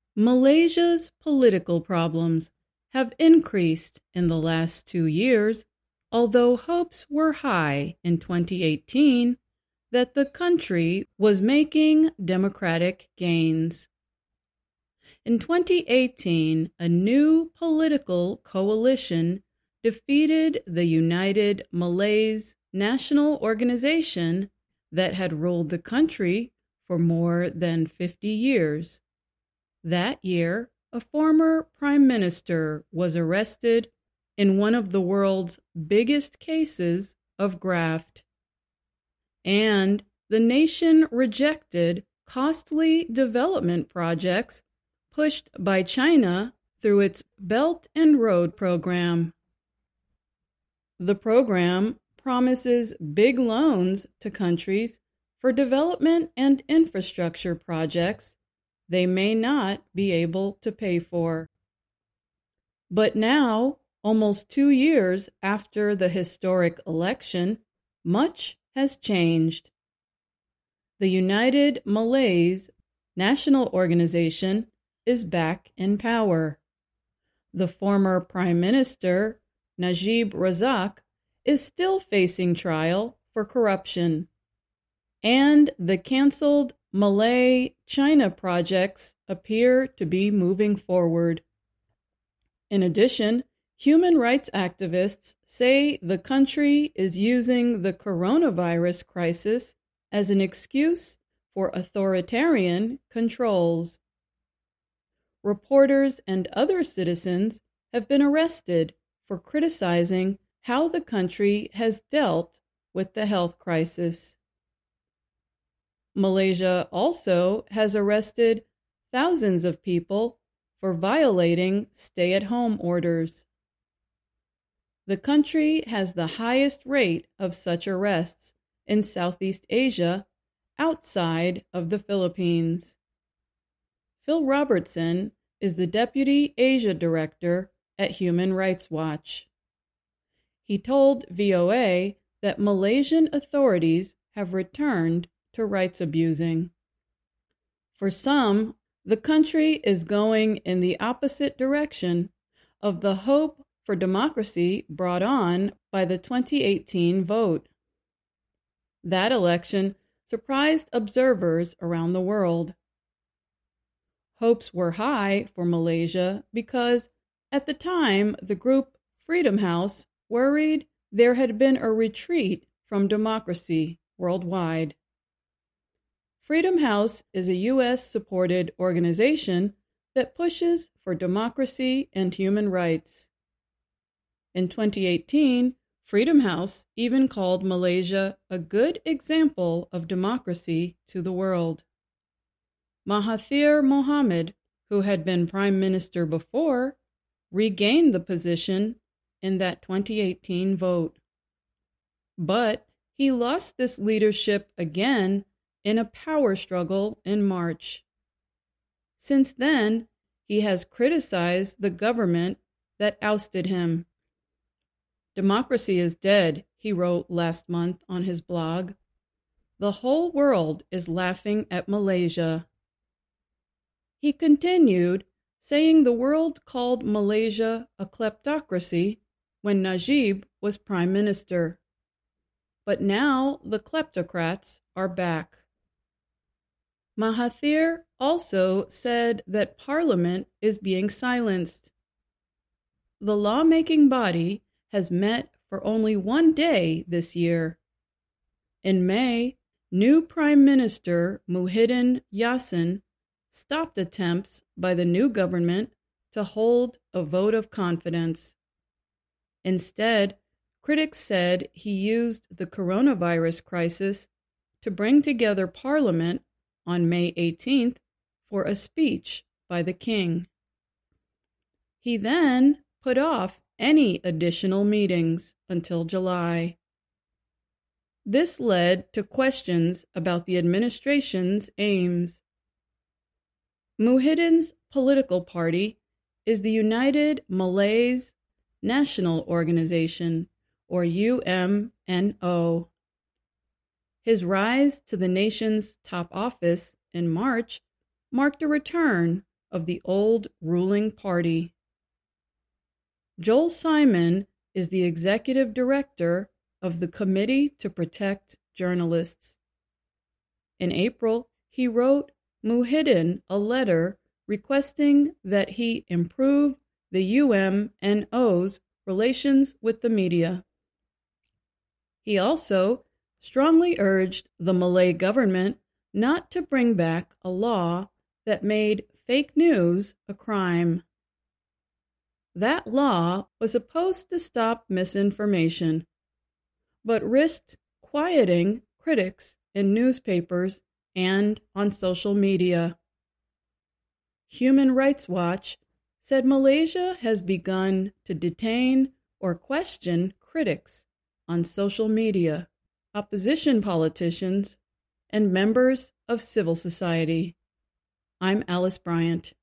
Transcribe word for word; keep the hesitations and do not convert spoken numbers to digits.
Malaysia's political problems have increased in the last two years, although hopes were high in twenty eighteen that the country was making democratic gains. In twenty eighteen, a new political coalition defeated the United Malays National Organization that had ruled the country for more than fifty years. That year, a former prime minister was arrested in one of the world's biggest cases of graft. And the nation rejected costly development projects pushed by China through its Belt and Road program. The program promises big loans to countries for development and infrastructure projects they may not be able to pay for. But now, almost two years after the historic election, much has changed. The United Malays National Organization is back in power. The former Prime Minister, Najib Razak, is still facing trial for corruption. And the canceled Malay-China projects appear to be moving forward. In addition, human rights activists say the country is using the coronavirus crisis as an excuse for authoritarian controls. Reporters and other citizens have been arrested for criticizing how the country has dealt with the health crisis. Malaysia also has arrested thousands of people for violating stay-at-home orders. The country has the highest rate of such arrests in Southeast Asia outside of the Philippines. Phil Robertson is the Deputy Asia Director at Human Rights Watch. He told V O A that Malaysian authorities have returned to rights abusing. For some, the country is going in the opposite direction of the hope for democracy brought on by the twenty eighteen vote. That election surprised observers around the world. Hopes were high for Malaysia because, at the time, the group Freedom House worried there had been a retreat from democracy worldwide. Freedom House is a U S-supported organization that pushes for democracy and human rights. In twenty eighteen, Freedom House even called Malaysia a good example of democracy to the world. Mahathir Mohamad, who had been prime minister before, regained the position in that twenty eighteen vote. But he lost this leadership again in a power struggle in March. Since then, he has criticized the government that ousted him. "Democracy is dead," he wrote last month on his blog. "The whole world is laughing at Malaysia." He continued, saying the world called Malaysia a kleptocracy when Najib was prime minister. But now the kleptocrats are back. Mahathir also said that Parliament is being silenced. The lawmaking body has met for only one day this year. In May, new Prime Minister Muhyiddin Yassin stopped attempts by the new government to hold a vote of confidence. Instead, critics said he used the coronavirus crisis to bring together Parliament on May eighteenth for a speech by the king. He then put off any additional meetings until July. This led to questions about the administration's aims. Muhyiddin's political party is the United Malays National Organization, or U M N O. His rise to the nation's top office in March marked a return of the old ruling party. Joel Simon is the executive director of the Committee to Protect Journalists. In April, he wrote Muhyiddin a letter requesting that he improve the U M N O's relations with the media. He also strongly urged the Malay government not to bring back a law that made fake news a crime. That law was supposed to stop misinformation, but risked quieting critics in newspapers and on social media. Human Rights Watch said Malaysia has begun to detain or question critics on social media, opposition politicians, and members of civil society. I'm Alice Bryant.